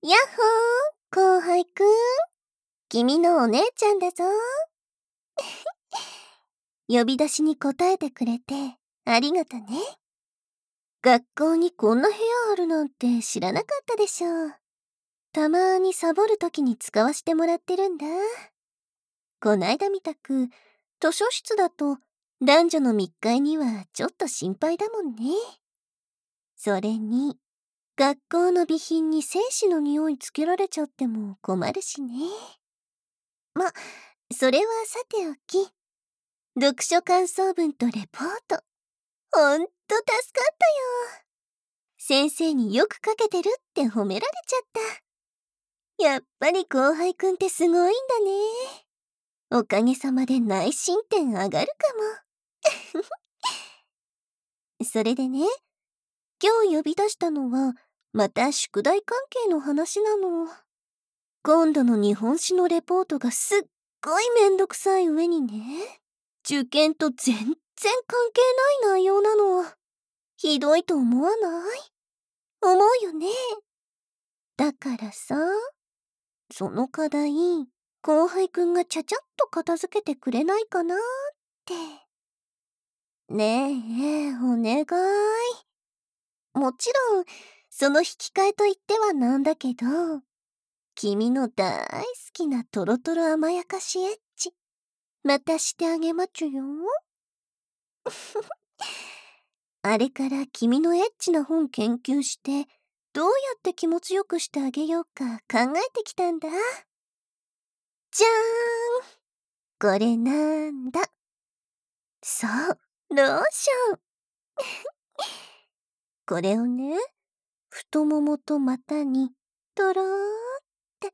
やっほー、後輩くん。君のお姉ちゃんだぞ。呼び出しに答えてくれてありがとね。学校にこんな部屋あるなんて知らなかったでしょ。たまにサボるときに使わせてもらってるんだ。こないだみたく図書室だと男女の密会にはちょっと心配だもんね。それに学校の備品に精子の匂いつけられちゃっても困るしね。ま、それはさておき、読書感想文とレポート、ほんと助かったよ。先生によく書けてるって褒められちゃった。やっぱり後輩くんってすごいんだね。おかげさまで内申点上がるかも。それでね、今日呼び出したのは、また宿題関係の話なの。今度の日本史のレポートがすっごいめんどくさい上にね、受験と全然関係ない内容なの。ひどいと思わない？思うよね。だからさ、その課題、後輩くんがちゃちゃっと片付けてくれないかなって。ねえ、お願い。もちろん、その引き換えと言ってはなんだけど、君の大好きなトロトロ甘やかしエッチ、またしてあげまちゅよ。あれから君のエッチな本研究して、どうやって気持ちよくしてあげようか考えてきたんだ。じゃーん！これなんだ。そう、ローション。これをね、太ももと股にとろーって、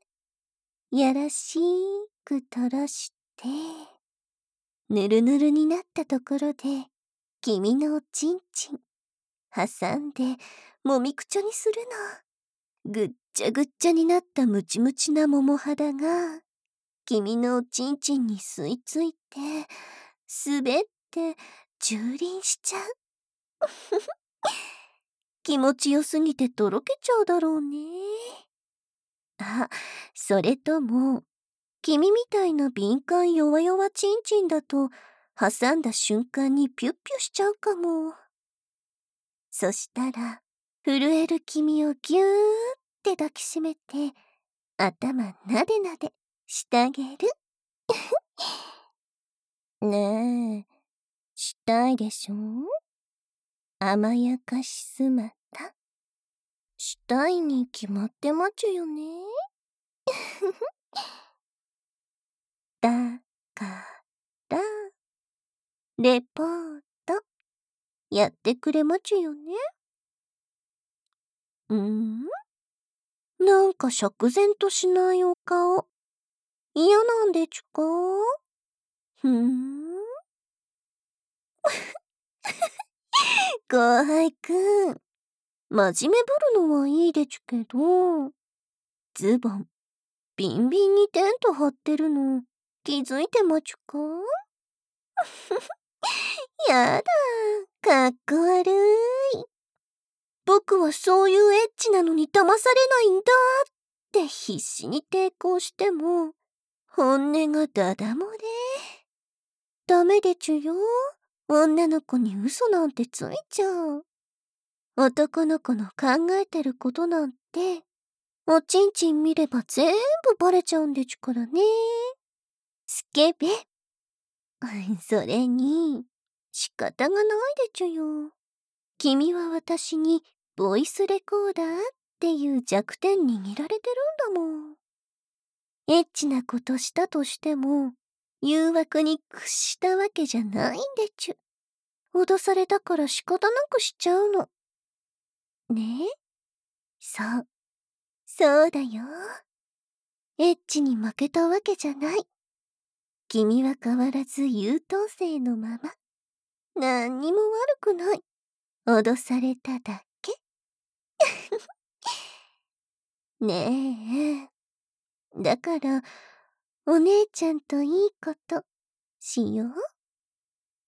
やらしく垂らして、ぬるぬるになったところで、君のおちんちん、挟んで、もみくちょにするの。ぐっちゃぐっちゃになったムチムチな桃肌が、君のおちんちんに吸い付いて、滑って、蹂躙しちゃう。気持ちよすぎてとろけちゃうだろうね。あ、それとも、君みたいな敏感弱々ちんちんだと、挟んだ瞬間にピュッピュしちゃうかも。そしたら、震える君をぎゅーって抱きしめて、頭なでなでしてあげる。ねえ、したいでしょ？甘やかしすまた。したいに決まってまちゅよね。だから、レポート、やってくれまちゅよね。なんか釈然としないお顔。嫌なんでちゅか？後輩くん、真面目ぶるのはいいでちゅけど、ズボン、ビンビンにテント張ってるの、気づいてまちゅか？やだ、かっこ悪い。僕はそういうエッチなのに騙されないんだって必死に抵抗しても、本音がダダ漏れ。ダメでちゅよ。女の子に嘘なんてついちゃう。男の子の考えてることなんて、おちんちん見れば全部バレちゃうんでちゅからね。スケベ。それに、仕方がないでちゅよ。君は私にボイスレコーダーっていう弱点握られてるんだもん。エッチなことしたとしても、誘惑に屈したわけじゃないんでちゅ。脅されたから仕方なくしちゃうの。ねえ？そう。そうだよ。エッチに負けたわけじゃない。君は変わらず優等生のまま。なんにも悪くない。脅されただけ。ねえ。だから、お姉ちゃんといいことしよう。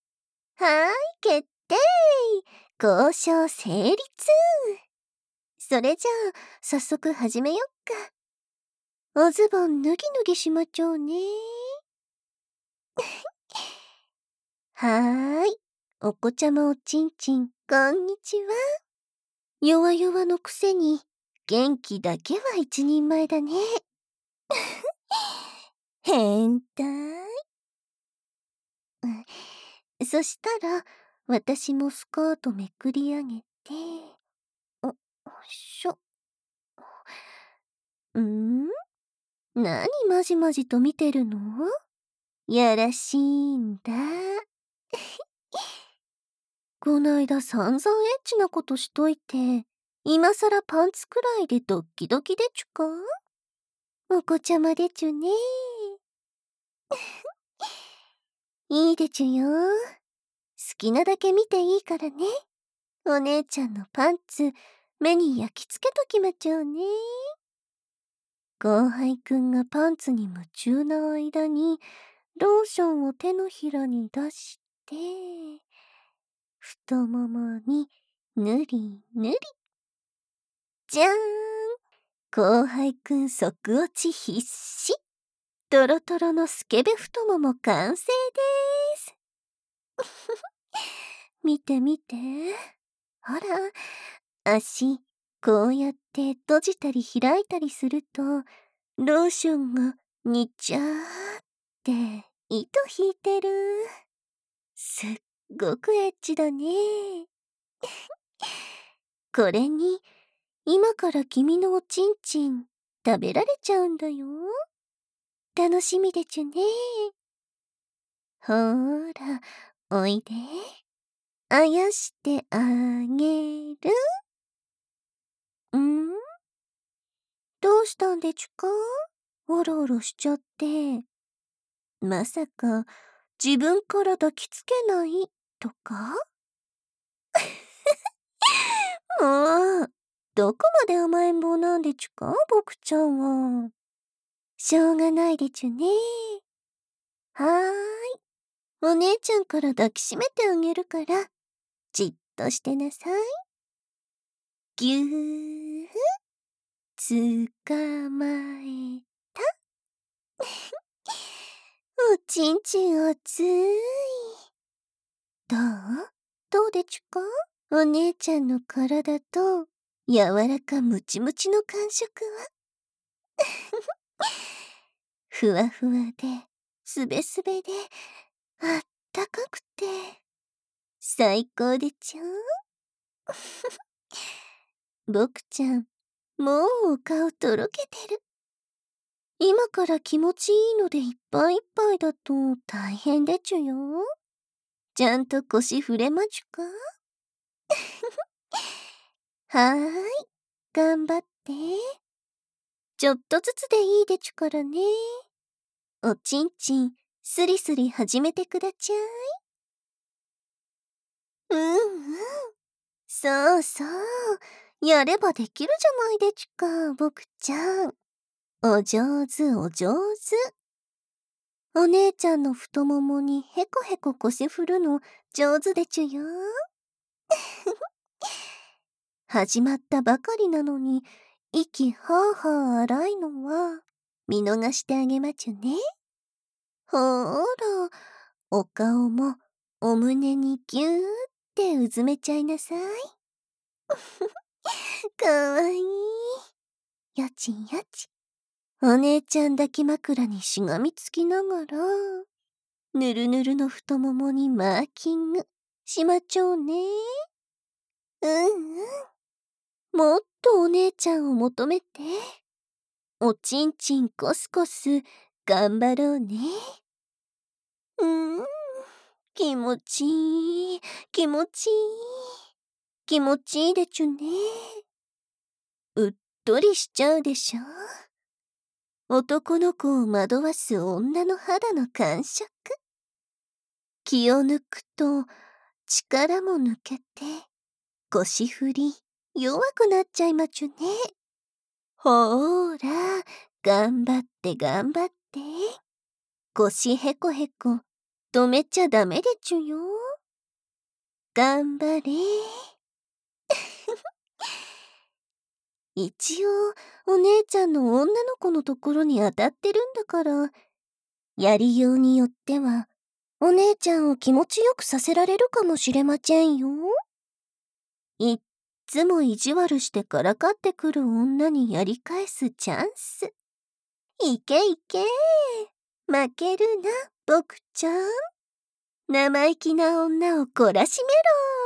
はーい、決定。交渉成立。 それじゃあ、早速始めよっか。おズボン脱ぎ脱ぎしまちょうね。はーい。お子ちゃまおちんちん、こんにちは。弱々のくせに、元気だけは一人前だね。変態。そしたら、私もスカートめくり上げて、よいしょ。何まじまじと見てるの？やらしいんだ。こないだ散々エッチなことしといて、今さらパンツくらいでドッキドキでちゅか？お子ちゃまでちゅね。いいでちゅよ。好きなだけ見ていいからね。お姉ちゃんのパンツ、目に焼き付けときまちょうね。後輩くんがパンツに夢中な間に、ローションを手のひらに出して、太ももにぬりぬり。じゃーん！後輩くん即落ち必至。トロトロのスケベ太もも完成でーす。見て見て。ほら、足、こうやって閉じたり開いたりすると、ローションがにちゃーって糸引いてる。すっごくエッチだね。これに、今から君のおちんちん食べられちゃうんだよ。楽しみでちゅね。ほーら、おいで。あやしてあげる。どうしたんでちゅか？おろおろしちゃって。まさか、自分から抱きつけないとか？もう、どこまで甘えん坊なんでちゅか、僕ちゃんは。しょうがないでちゅね。はーい。お姉ちゃんから抱きしめてあげるから、じっとしてなさい。ぎゅー、つかまえた。おちんちん熱い。どう？どうでちゅか？お姉ちゃんの体と、柔らかムチムチの感触はふわふわで、すべすべで、あったかくて、最高でちゅ。僕ちゃん、もうお顔とろけてる。今から気持ちいいのでいっぱいいっぱいだと大変でちゅよ。ちゃんと腰振れまちゅか？はーい、頑張って。ちょっとずつでいいでちゅからね。おちんちん、スリスリ始めてくだちゃい。うんうん。そうそう。やればできるじゃないでちゅか、僕ちゃん。お上手お上手。お姉ちゃんの太ももにへこへこ腰振るの上手でちゅよ。始まったばかりなのに、息はーはー荒いのは、見逃してあげまちゅね。ほーら、お顔もお胸にぎゅーってうずめちゃいなさい。かわいい。やちんやち。お姉ちゃん抱き枕にしがみつきながら、ぬるぬるの太ももにマーキングしまちょうね。うんうん。もっとお姉ちゃんを求めて。おちんちんコスコス頑張ろうね。気持ちいい、気持ちいい。気持ちいいでちゅね。うっとりしちゃうでしょ。男の子を惑わす女の肌の感触。気を抜くと力も抜けて腰振り弱くなっちゃいまちゅね。ほーら、頑張って頑張って。腰へこへこ止めちゃダメでちゅよ。頑張れ。 一応、お姉ちゃんの女の子のところに当たってるんだから、やりようによっては、お姉ちゃんを気持ちよくさせられるかもしれませんよ。いっつも意地悪してからかってくる女にやり返すチャンス。いけいけ。負けるな、僕ちゃん。生意気な女を懲らしめ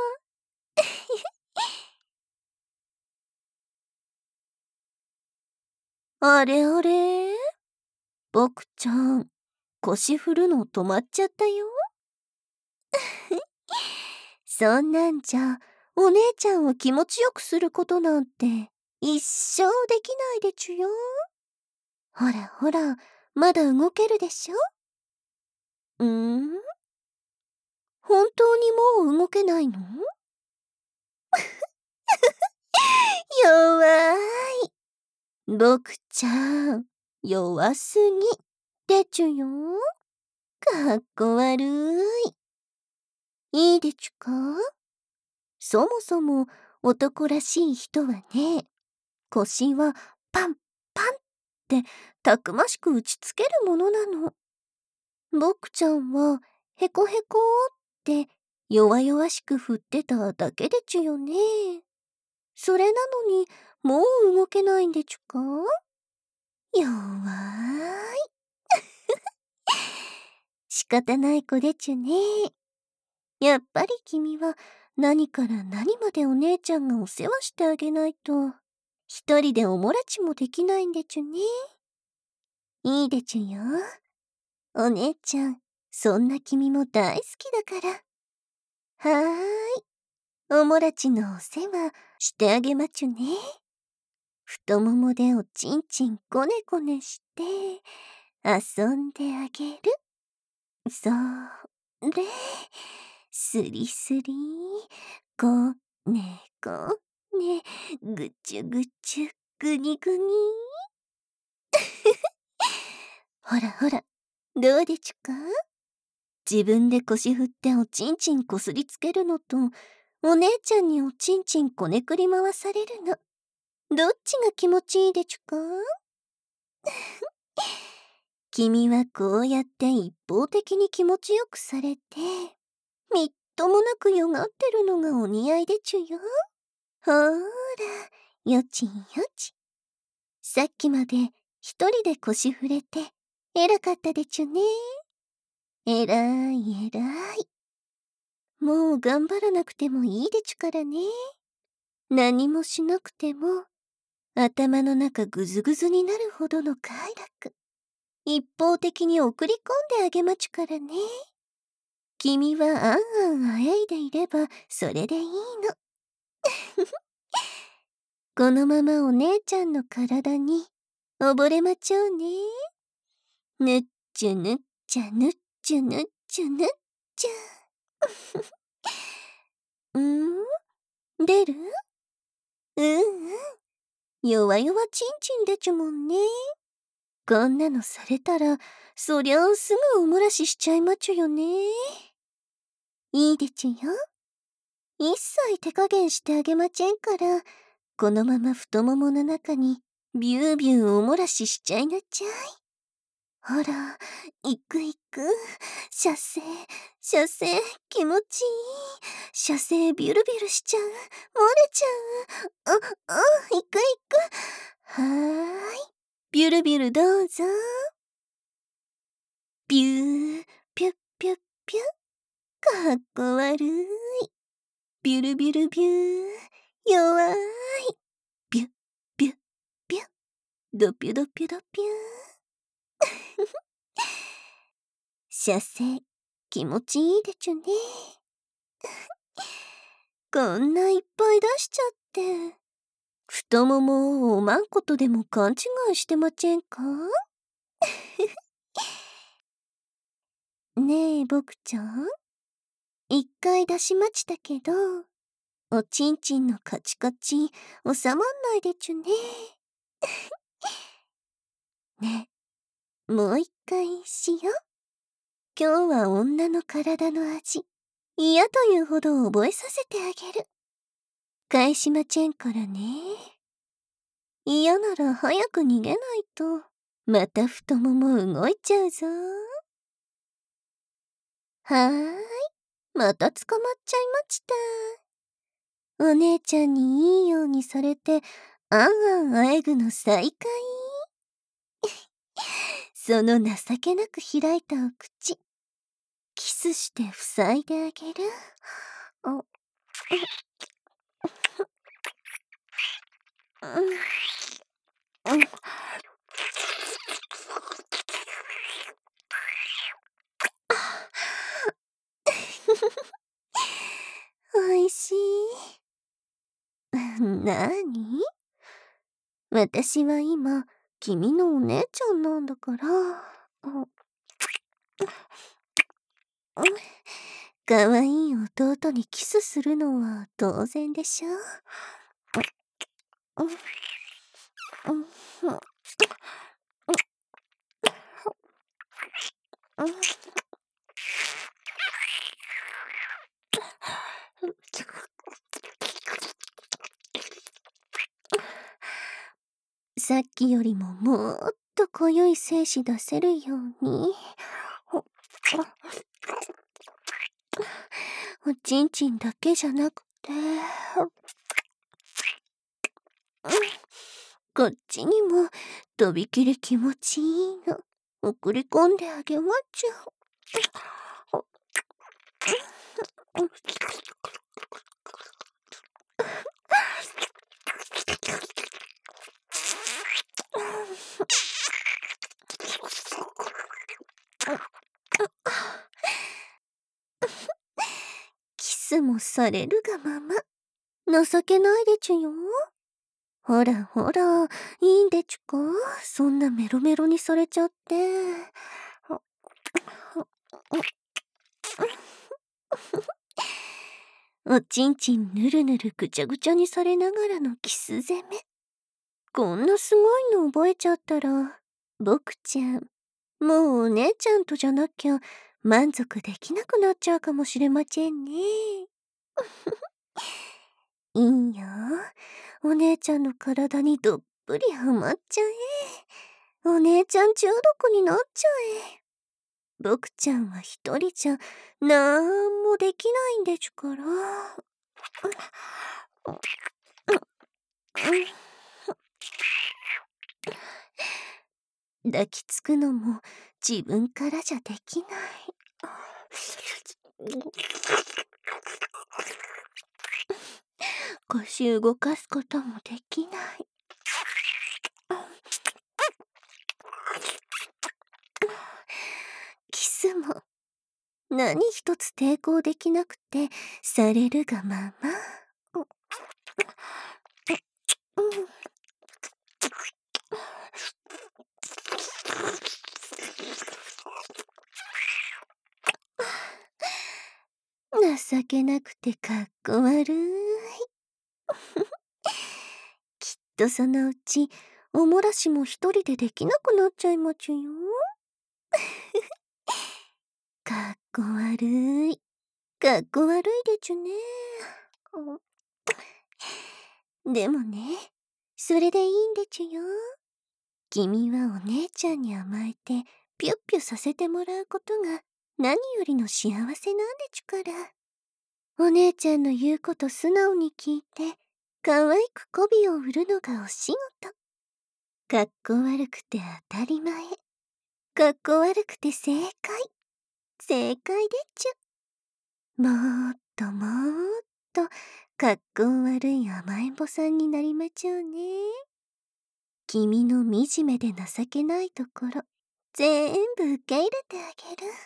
ろ。あれあれ、僕ちゃん、腰振るの止まっちゃったよ。そんなんじゃ、お姉ちゃんを気持ちよくすることなんて、一生できないでちゅよ。ほらほら、まだ動けるでしょ？本当にもう動けないの？弱い。僕ちゃん、弱すぎ。でちゅよ。かっこ悪い。いいでちゅか？そもそも男らしい人はね、腰はパンパンってたくましく打ちつけるものなの。僕ちゃんはへこへこって弱々しく振ってただけでちゅよね。それなのにもう動けないんでちゅか？弱い。仕方ない子でちゅね。やっぱり君は何から何までお姉ちゃんがお世話してあげないと、一人でおもらちもできないんでちゅね。いいでちゅよ。お姉ちゃん、そんな君も大好きだから。はーい。おもらちのお世話してあげまちゅね。太ももでおちんちんこねこねして遊んであげる。それ。スリスリ。こねこね。ぐちゅぐちゅ。ぐにぐに。ほらほら、どうでちゅか？自分で腰振っておちんちんこすりつけるのと、お姉ちゃんにおちんちんこねくり回されるの。どっちが気持ちいいでちゅか？君はこうやって一方的に気持ちよくされて、みっともなくよがってるのがお似合いでちゅよ。ほーら、よちよち。さっきまで一人で腰振れて、偉かったでちゅね。偉い偉い。もう頑張らなくてもいいでちゅからね。何もしなくても、頭の中ぐずぐずになるほどの快楽。一方的に送り込んであげまちゅからね。君はあんあんあえいでいればそれでいいの。このままお姉ちゃんの体に溺れまちょうね。ぬっちゅぬっちゃぬっちゅぬっちゅぬっちゅ。出る？うんうん。弱々ちんちんでちゅもんね。こんなのされたら、そりゃあすぐお漏らししちゃいまちゅよね。いいでちゅよ。一切手加減してあげまちぇんから、このまま太ももの中にビュービューお漏らししちゃいなちゃい。ほら、いくいく。射精、射精、気持ちいい。射精ビュルビュルしちゃう。漏れちゃう。いくいく。はーい。ビュルビュルどうぞ。ビュー、ピュッピュッピュッ。かっこ悪い。ビュルビュルビュー。弱い。ビュッ、ビュッ、ビュッ。ドピュドピュドピュー。射精、気持ちいいでちゅね。こんないっぱい出しちゃって。太ももをおまんことでも勘違いしてまちぇんか？ねえ、僕ちゃん。一回出しまちたけど、おちんちんのカチカチ収まんないでちゅね。ねえ、もう一回しよう。今日は女の体の味、嫌というほど覚えさせてあげる。返しまちぇんからね。 嫌なら早く逃げないと、また太もも動いちゃうぞ。はーい、また捕まっちゃいました。お姉ちゃんにいいようにされて、あんあんあえぐの再会。その情けなく開いたお口、キスして塞いであげる。あ、うん、おいしい。なーに？私は今、君のお姉ちゃんなんだから。かわいい弟にキスするのは当然でしょ。さっきよりももっと濃ゆい精子出せるように。おちんちんだけじゃなくて、こっちにもとびきり気持ちいいの送り込んであげまっちゃう。キスもされるがまま。情けないでちゅよ。ほらほら、いいんでちゅか、そんなメロメロにされちゃって。おちんちんぬるぬるぐちゃぐちゃにされながらのキス攻め。こんなすごいの覚えちゃったら、僕ちゃん、もうお姉ちゃんとじゃなきゃ満足できなくなっちゃうかもしれませんね。いいよ。お姉ちゃんの体にどっぷりハマっちゃえ。お姉ちゃん中毒になっちゃえ。僕ちゃんは一人じゃなんもできないんでちゅから。抱きつくのも自分からじゃできない。腰動かすこともできない。キスも何一つ抵抗できなくてされるがまま。情けなくてかっこ悪い。きっとそのうちおもらしも一人でできなくなっちゃいまちゅよ。かっこ悪い。かっこ悪いでちゅね。でもね、それでいいんでちゅよ。君はお姉ちゃんに甘えてピュッピュさせてもらうことが何よりの幸せなんでちゅから。お姉ちゃんの言うこと素直に聞いて、可愛く媚びを売るのがお仕事。かっこ悪くて当たり前。かっこ悪くて正解。正解でちゅ。もっともっと、かっこ悪い甘えん坊さんになりまちょうね。君の惨めで情けないところ、全部受け入れてあげる。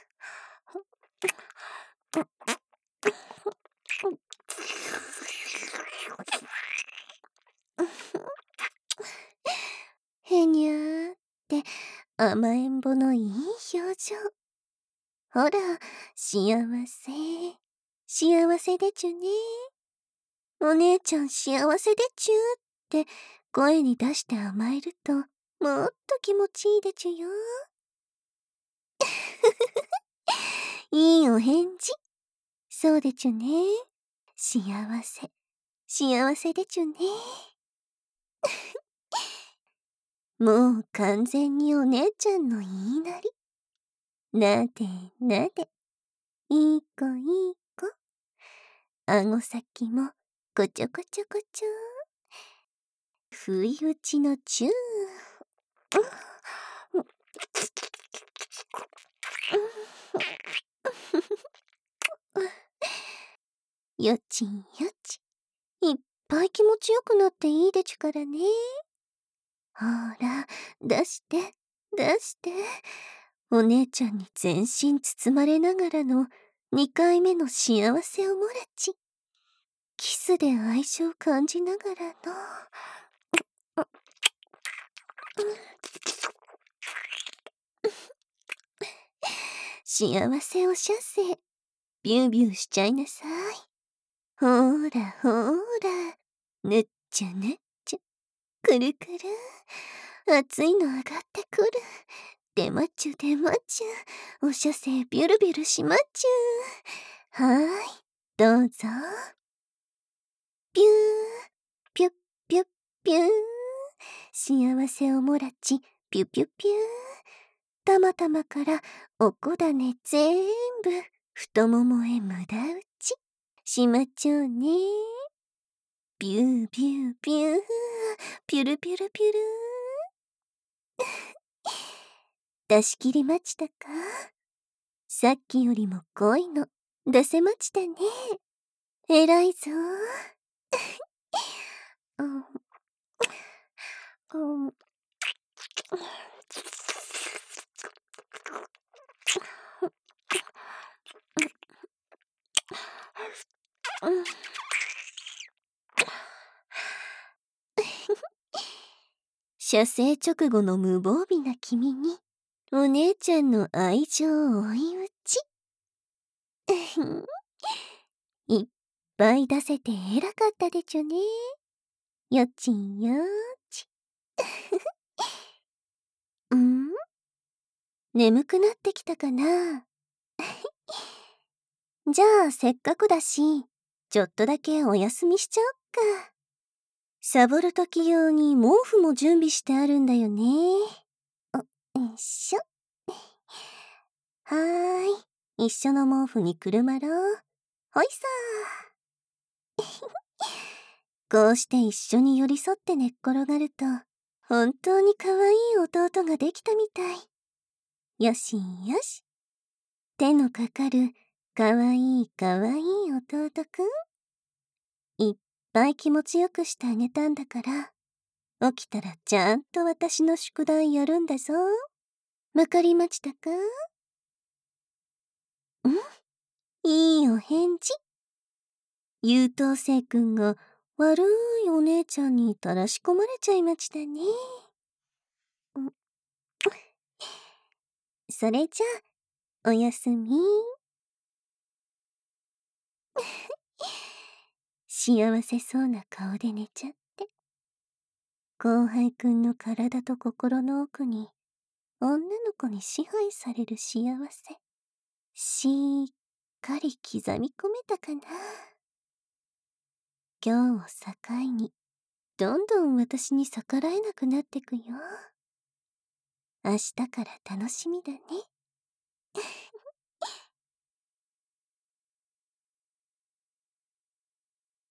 へにゃーって甘えん坊のいい表情。ほら、幸せ。幸せでちゅね。お姉ちゃん幸せでちゅって声に出して甘えるともっと気持ちいいでちゅよ。いいお返事。そうでちゅね。幸せ。幸せでちゅね。 もう完全にお姉ちゃんの言いなり。なでなで、いい子いい子。顎先もこちょこちょこちょ。不意打ちのチュー。よちんよち。いっぱい気持ちよくなっていいでちゅからね。ほら、出して、出して。お姉ちゃんに全身包まれながらの2回目の幸せをもらち。キスで愛情感じながらの。幸せお射精。ビュービューしちゃいなさい。ほーらほーら。ぬっちゃぬっちゃ。くるくる。熱いの上がってくる。出まちゅ出まちゅ。お射精ビュルビュルしまちゅ。はーい。どうぞ。ピュー。ピュッピュッピュー。幸せをもらち。ピュピュピュー。たまたまからおこだねぜーんぶ太ももへ無駄打ちしまちょうね。ビュービュービュー。ピュルピュルピュル出し切りましたか？さっきよりも濃いの出せましたね。えらいぞ。うん、うん、うん。射精直後の無防備な君にお姉ちゃんの愛情を追い打ち。いっぱい出せて偉かったでちゅね。よちんよーち。ん？眠くなってきたかな？じゃあせっかくだし、ちょっとだけお休みしちゃおっか。サボるとき用に毛布も準備してあるんだよね。よいしょ。はーい。一緒の毛布にくるまろう。ほいさー。こうして一緒に寄り添って寝っ転がると、本当に可愛い弟ができたみたい。よしよし。手のかかる可愛い可愛い弟くん。いっぱい気持ちよくしてあげたんだから、起きたらちゃんと私の宿題やるんだぞ。わかりましたか？いいお返事。優等生くんが悪いお姉ちゃんにたらし込まれちゃいましたね。それじゃあ、おやすみ。幸せそうな顔で寝ちゃって。後輩くんの体と心の奥に、女の子に支配される幸せ。しっかり刻み込めたかな。今日を境に、どんどん私に逆らえなくなってくよ。明日から楽しみだね。